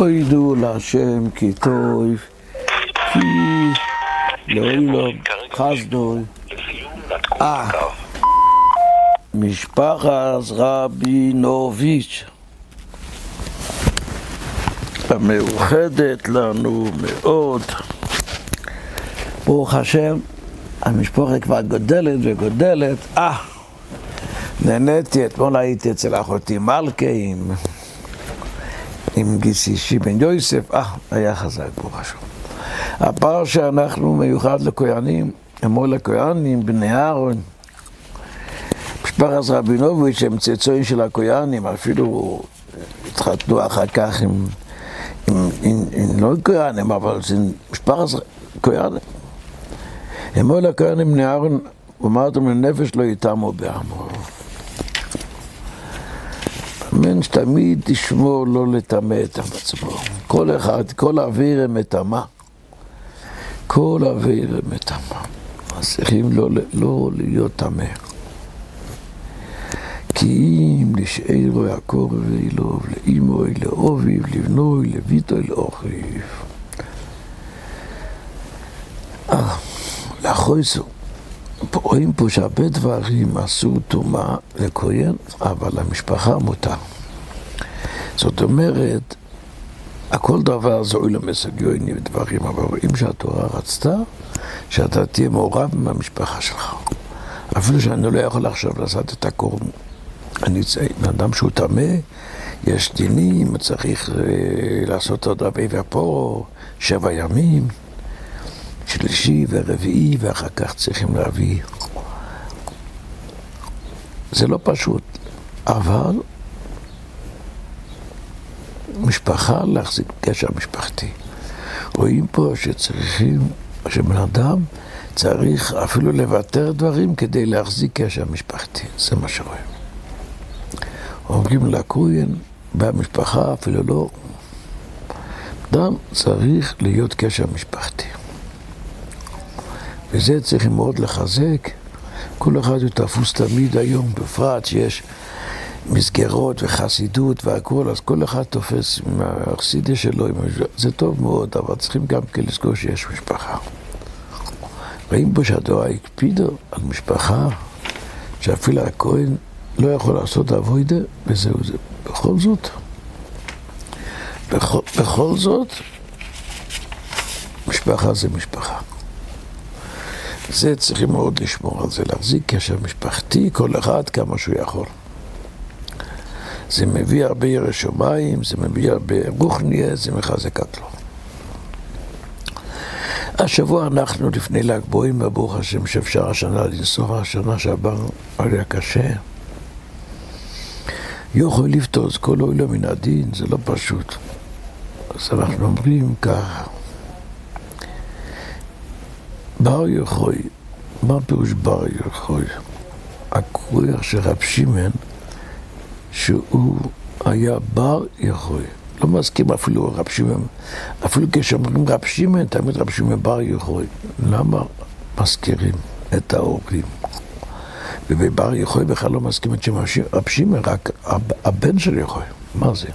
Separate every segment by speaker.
Speaker 1: הוידו להשם כי טוב, כי לעולם חסדו. משפחת רבינוביץ' המאוחדת לנו מאוד. ברוך השם, המשפחה כבר גודלת וגודלת. נהניתי, אתמול הייתי אצל אחותי מלכה עם גיסי בן יוסף. היה חזק ברוך השם. הפעם שאנחנו מיוחד לכהנים, אמרו לכהנים, בני אהרון, משפחת רבינוביץ' הם צאצאים של הכהנים, אפילו התחתנו אחר כך עם לא כהנים, אבל זה משפחת כהנים. אמרו לכהנים בני אהרון, אמרתם לנפש לא יתמו בעמו. אמן שתמיד תשמור לא לטמא את עצמו. כל אחד, כל אוויר מטמא. כל אוויר מטמא. אז צריכים לא להיות טמא. כי אם לשאירו יעקב ואילוב, לאימו, לאוביב, לבנוי, לביתו, לאחיו. לאחויסו. רואים פה שהרבה דברים עשו טומאה לכהן, אבל למשפחה מותר. זאת אומרת, הכל דבר זוהי למסגיוני ודברים, אבל רואים שהתורה רצתה שאתה תהיה מעורב עם המשפחה שלך. אפילו שאני לא יכול עכשיו לעשות את הקורם. אני אדם שהוא טמא, יש דינים, צריך לעשות עוד רבי ופה, 7 ימים, שלישי ורביעי, ואחר כך צריכים להביא. זה לא פשוט, אבל משפחה להחזיק קשר משפחתי. רואים פה שצריכים, שבן אדם צריך אפילו לוותר דברים כדי להחזיק קשר משפחתי. זה מה שרואים. אומרים לכהן, במשפחה אפילו לא. אדם צריך להיות קשר משפחתי. וזה צריכים מאוד לחזק. כל אחד הוא תפוס תמיד היום, בפרט שיש מסגרות וחסידות והכל, אז כל אחד תופס עם החסידה שלו, זה טוב מאוד, אבל צריכים גם כן לזכור שיש משפחה. רואים פה שהתורה הקפידה על משפחה, שאפילו הכהן לא יכול לעשות עבודה, וזהו זה. בכל זאת, משפחה זה משפחה. זה צריכים מאוד לשמור על זה, להחזיק קשר משפחתי, כל אחד כמה שהוא יכול. זה מביא הרבה ירא שמיים, זה מביא הרבה רוחניה, זה מחזק לו. השבוע אנחנו לפני ל"ג בעומר, ברוך השם שאפשר השנה לנסוע, השנה שעבר היה קשה. יכול לפתור כל אוהלו מן הדין, זה לא פשוט. אז אנחנו אומרים ככה, בר יחוי, מה פירוש בר יחוי? הכוח של רב שמעון, שהוא היה בר יחוי. לא מסכים אפילו רב שמעון, אפילו כשאומרים רב שמעון, תמיד רב שמעון בר יחוי. למה מזכירים את ההורים? ובבר יחוי בכלל לא מסכים את שם רב שמעון, רק הבן של יחוי. מה זה?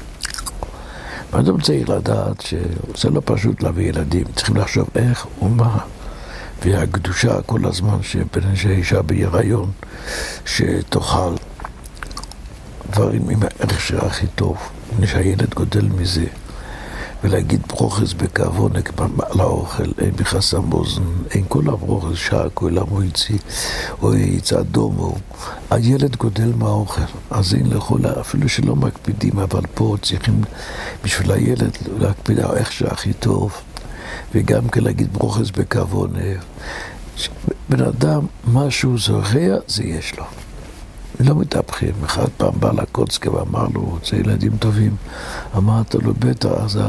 Speaker 1: ואדם צריך לדעת שזה לא פשוט להביא ילדים, צריכים לחשוב איך ומה. והקדושה כל הזמן שבן שהאישה בהיריון שתאכל דברים עם הערך שלה הכי טוב, שהילד גודל מזה, ולהגיד ברוכס בכוונק על האוכל, אין בחסם באוזן, אין כל הברוכס שעק או למויצי או יצא דומו, הילד גודל מהאוכל, אז אין לכל, אפילו שלא מקפידים, אבל פה צריכים בשביל הילד להקפיד על איך שהכי טוב, וגם כן להגיד ברוכס בכוון. בן אדם, משהו זוכר, זה יש לו. לא מתהפכים. אחד פעם בא לקוצקה ואמר לו, זה ילדים טובים. אמרת לו, בטח,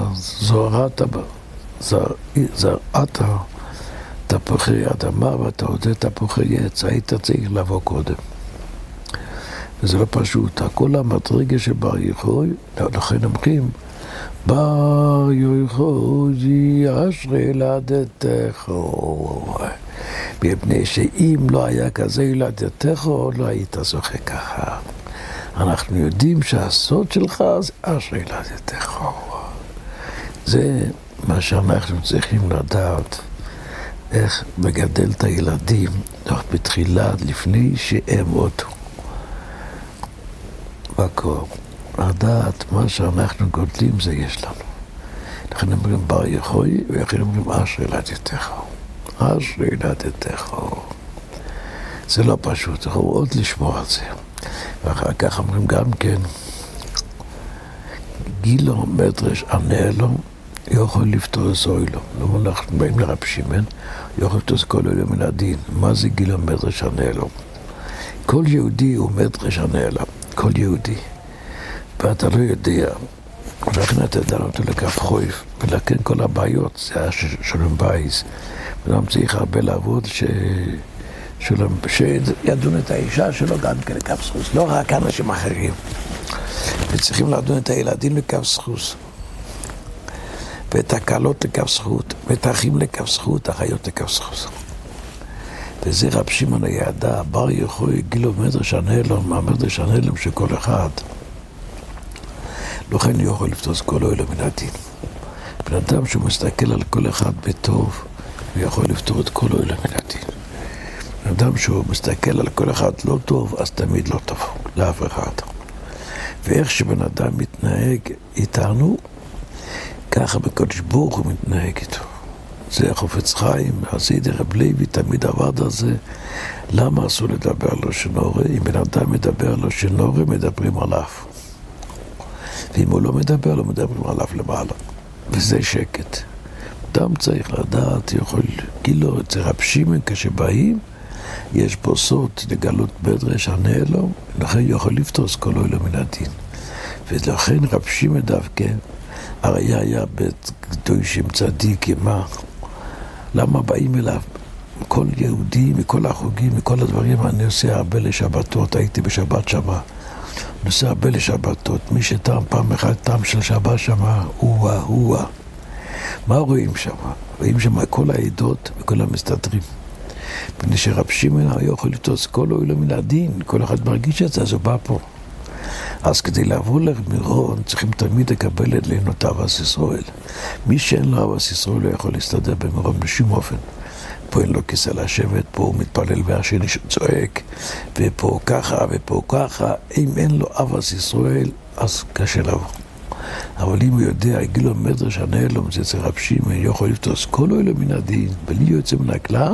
Speaker 1: זרעת תפוחי אדמה ואתה יודע תפוחי עץ, היית צריך לבוא קודם. וזה לא פשוט. כל המדרגה שבר יחוי, לכן אומרים, בר יחוי אשרי ילדתך, מפני שאם לא היה כזה ילדתך, לא היית זוכה ככה. אנחנו יודעים שהסוד שלך זה אשרי ילדתך. זה מה שאנחנו צריכים לדעת, איך לגדל את הילדים בתחילה, לפני שהם אותו. בקור. לדעת מה שאנחנו גודלים זה יש לנו. לכן אומרים בר יחוי, ואחרים אומרים אשרי ילדתך. אשרי ילדתך. זה לא פשוט, צריך עוד לשמור על זה. ואחר כך אומרים גם כן, גילו מדרש ענלו, יכול לפתור סוילו. לא אנחנו באים לרב שמעון, יכול לפתור כל אלה מן הדין. מה זה גילו מדרש ענלו? כל יהודי הוא מדרש ענלו, כל יהודי. ואתה לא יודע, ולכן אתה דן אותו לכף חויף, ולכן כל הבעיות, זה היה שלום בייס. ואדם צריך הרבה לעבוד שידון את האישה שלו גם כן לכף זכוס, לא רק אנשים אחרים. וצריכים לדון את הילדים לכף זכוס, ואת הקהלות לכף זכות, ואת האחים לכף זכות, האחיות לכף זכות. וזה רב שמעון הידע, בר יחוי, גילו מדרש ענלם, המדרש ענלם שכל אחד. לכן הוא יכול לפתוס כל אוהל מן הדין. בן אדם שהוא מסתכל על כל אחד בטוב, הוא יכול לפתור את כל אוהל מן הדין. בן אדם שהוא מסתכל על כל אחד לא טוב, אז תמיד לא טוב, לאף אחד. ואיך שבן אדם מתנהג איתנו, ככה בקדוש ברוך הוא מתנהג איתו. זה החופץ חיים, הסדר רב לוי תמיד עבד על זה. למה אסור לדבר על לשון הרע? אם בן אדם מדבר על לשון הרע, מדברים עליו. ואם הוא לא מדבר, לא מדברים עליו למעלה. וזה שקט. אדם צריך לדעת, יכול גילו את זה רב שמעון כשבאים, יש פה סוד לגלות מדרש ענלו, לכן יכול לפתוס כל אוהל מן הדין. ולכן רב שמעון דווקא, הרי היה בית קדושים צדיקים, מה? למה באים אליו? כל יהודי, מכל החוגים, מכל הדברים, אני עושה הרבה לשבתות, הייתי בשבת שמה. אני עושה הרבה לשבתות, מי שטעם פעם אחת טעם של שבת שמה, הוא. מה רואים שמה? רואים שמה כל העדות וכל המסתדרים. מפני שרב שמעון היה יכול לפתוס כל אוהל מן הדין, כל אחד מרגיש את זה, אז הוא בא פה. אז כדי לעבור למירון צריכים תמיד לקבל אלינו את אהבת ישראל. מי שאין לו אהבת ישראל לא יכול להסתדר במירון בשום אופן. פה אין לו כיסא לשבת, פה הוא מתפלל והשני צועק, ופה ככה ופה ככה. אם אין לו אהבת ישראל, אז קשה לבוא. אבל אם הוא יודע, גילו מדרש ענלם, זה רב שמעון, יכול לפתוס כל אוהל מן הדין, בלי יוצא מן הכלל,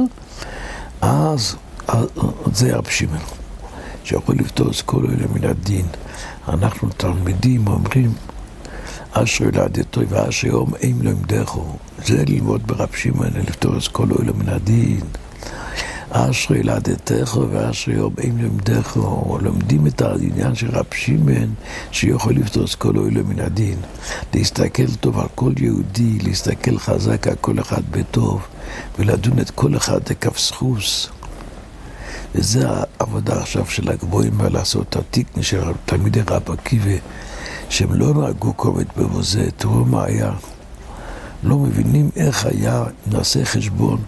Speaker 1: אז זה רב שמעון, שיכול לפתוס כל אוהל מן הדין. אנחנו תלמידים אומרים, אשרי ילדתו ואשרי יום אם לא ימדחו. זה ללמוד ברב שמעון, לפתוס כל אוהל מן הדין. אשרי ילדתך ואשרי יום אם לא ימדחו. לומדים את העניין של רב שמעון, שיכול לפתוס כל אוהל מן הדין. להסתכל טוב על כל יהודי, להסתכל חזק על כל אחד בטוב, ולדון את כל אחד לכף זכוס. וזה העבודה עכשיו של הגבוהים, לעשות את התיקון של תלמידי רב עקיבא, שהם לא נהגו כובד בבוזה. תראו מה היה. לא מבינים איך היה, נעשה חשבון.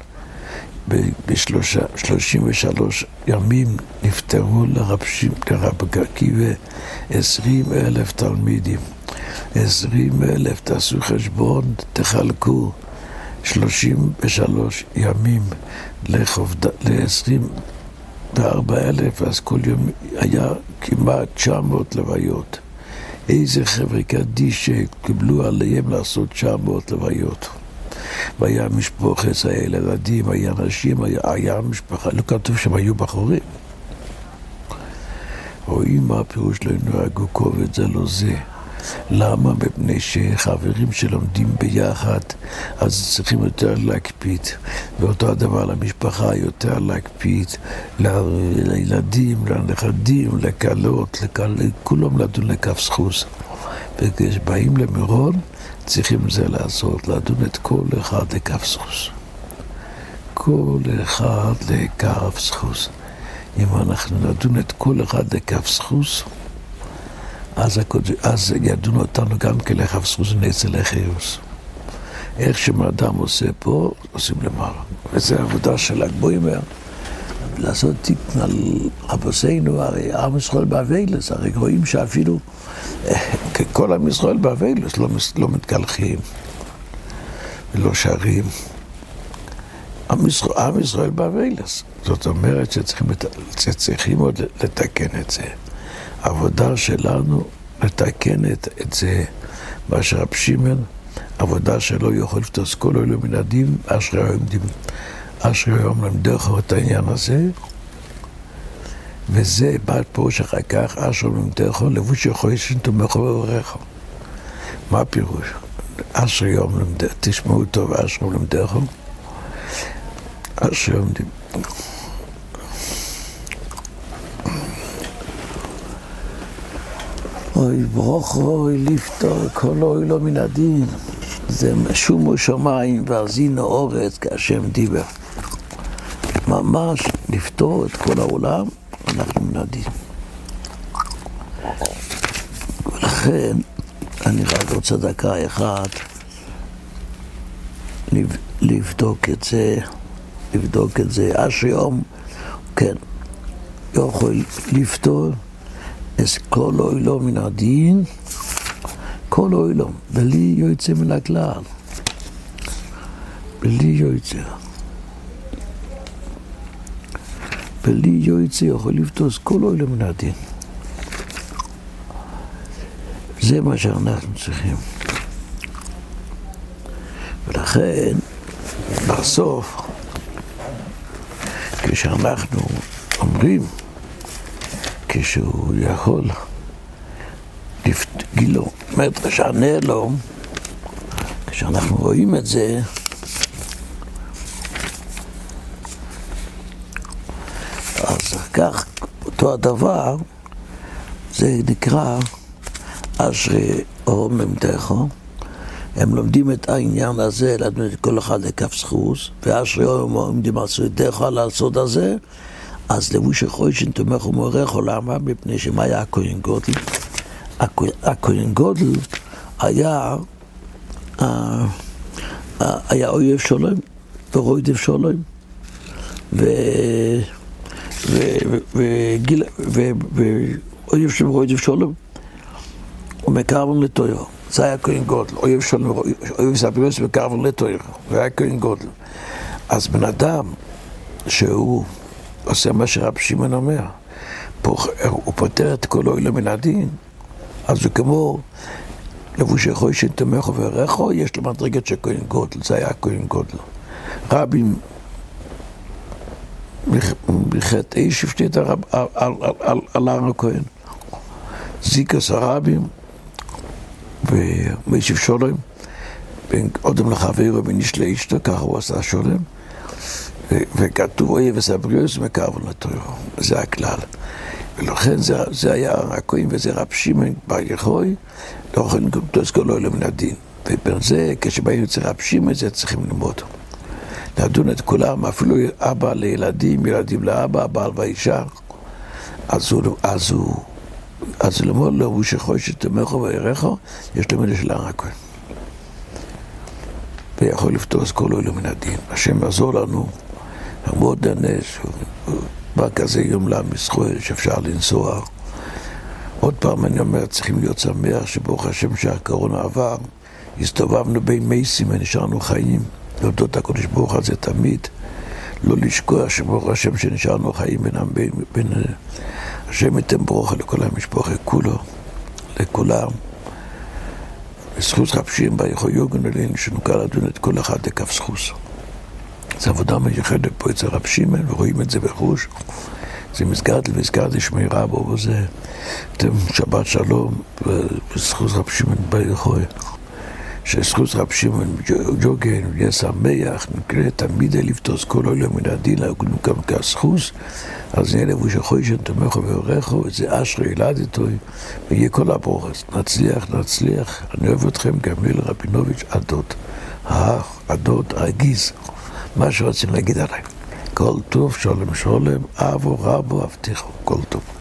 Speaker 1: ב-33 ימים נפטרו לרב עקיבא 20,000 תלמידים. 20,000, תעשו חשבון, תחלקו 33 ימים ל-24,000, אז כל יום היה כמעט 900 לוויות. איזה חבר'ה קדיש שקיבלו עליהם לעשות 900 לוויות. והיה משפחת הילדים, היה אנשים, היה משפחה, לא כתוב שהם היו בחורים. רואים מה הפירוש לא נוהגו כובד, זה לא זה. למה? מפני שחברים שלומדים ביחד, אז צריכים יותר להקפיד. ואותו הדבר למשפחה, יותר להקפיד, לילדים, לנכדים, לקלות, כולם לדון לכף זכוס. וכשבאים למירון, צריכים זה לעשות, לדון את כל אחד לכף זכוס. כל אחד לכף זכוס. אם אנחנו נדון את כל אחד לכף זכוס, אז ידונו אותנו גם כלכף זכוס ונצא לחיוס. איך שמאדם עושה פה, עושים למעלה. וזו העבודה של הגבוהים, לעשות תיקון על רבוסינו, הרי עם ישראל באבילס, הרי רואים שאפילו כל עם ישראל באבילס לא מתקלחים. ולא שרים. עם ישראל באבלס. זאת אומרת שצריכים עוד לתקן את זה. העבודה שלנו לתקן את זה, מה שרב שמעון, עבודה שלא יכול לפתוס כל אלו מן הדין, אשרי היום למדך את העניין הזה, וזה בא פירוש אחר כך, אשרי למדך, לבוש חודש תומך וברך. מה הפירוש? אשרי יום למדך, תשמעו טוב, אשרי למדך, אשרי יום למדך. אוי ברוכו, אוי לפתור כל אוי לא מן הדין. זה שומו שמיים והזינו אורץ כהשם דיבר. ממש לפתור את כל העולם, אנחנו מן הדין. ולכן, אני רק רוצה דקה אחת לבדוק את זה. אשרי יום, כן, יכול לפתור אז כל אוילו מן הדין, כל אוילו, בלי יוצא מן הכלל. בלי יוצא יכול לפתוס כל אוילו מן הדין. זה מה שאנחנו צריכים. ולכן, בסוף, כשאנחנו אומרים, כשהוא יכול גילו, מדרש ענה לו, כשאנחנו רואים את זה, אז כך, אותו הדבר, זה נקרא אשרי אור ממתךו. הם לומדים את העניין הזה, לדעת כל אחד לכף זכוס, ואשרי אור עומדים על סודך על הסוד הזה, אז לבוש חודשין תומך ומורך עולמה, מפני שמה היה הכהן גודל? הכהן גודל היה אויב שולם ורועידב שולם ואויב שולם ורועידב שולם ומקרבן לתוירו. זה היה כהן גודל, אויב שולם אויב סבריוס ומקרבן לתוירו, זה היה כהן גודל. אז בן אדם שהוא עושה מה שרב שמעון אומר, הוא פותר את כל אוילו מן הדין, אז הוא כמו לבושי חודשין תומך וברך, יש לו מדרגת של כהן גודל, זה היה כהן גודל. רבים בחטא איש הפתית על הר הכהן. זיקס הרבים ומיישיב שולם, בין אודם לחברו וניש לאשתו, ככה הוא עשה שולם, וכתוב אויב וסבריוס מקרבן לתוירו, זה הכלל. ולכן זה היה הכהן וזה רב שמעון בר יחוי, לא יכולים לפתוס כל אוילו מן הדין. ובין זה, כשבאים אצל רב שמעון, זה צריכים ללמוד. לדון את כולם, אפילו אבא לילדים, ילדים לאבא, בעל ואישה, אז הוא ללמוד לו, הוא שחוי שתמכו וירחו, יש לו מילה של הר הכהן. ויכול לפתוס כל אוילו מן הדין. השם יעזור לנו, המאוד הנס, בא כזה יום למסחור שאפשר לנסוע. עוד פעם אני אומר, צריכים להיות שמח שברוך השם שהקורונה עבר, הסתובבנו בין מייסים ונשארנו חיים. להודות הקודש ברוך הזה תמיד, לא לשכוח שברוך השם שנשארנו חיים בין השם ייתן ברוך לכל המשפחה כולו, לכולם. וזכוס רב שמעון בר יחוי יוגן אלינו שנוכל לדון את כל אחד לכף זכוס. זו עבודה מיוחדת פה אצל רב שמעון, ורואים את זה בחוש. זה מסגרת לשמירה בו, וזה שבת שלום, וזכוס רב שמעון בר יחוי. שזכוס רב שמעון ג'וגן, יהיה שמח, נקרא תמיד לפתוס כל אוילו מן הדין, להגנו גם כזכוס, אז נהיה לבוש חודשין תומכו ויורחו, וזה אשרי ילדתו, ויהיה כל הברוכס. נצליח, אני אוהב אתכם, גמיל רבינוביץ' הדוד, הגיז, מה שרוצים להגיד עליי. כל טוב, שולם, אבו רבו, הבטיחו, כל טוב.